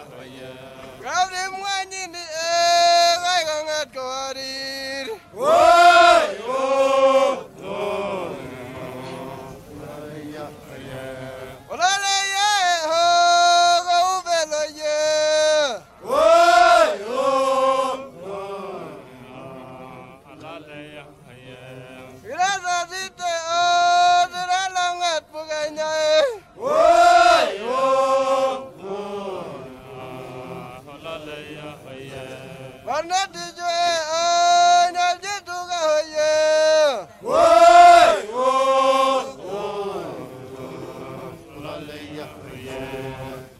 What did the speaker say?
Gaudi mwani ni gai gangat kawari. Woi Olale ye ho gau velo ye. woi Irasa site o sira langat buganya. woi Warna dijue o nyalje tuga hoye. woi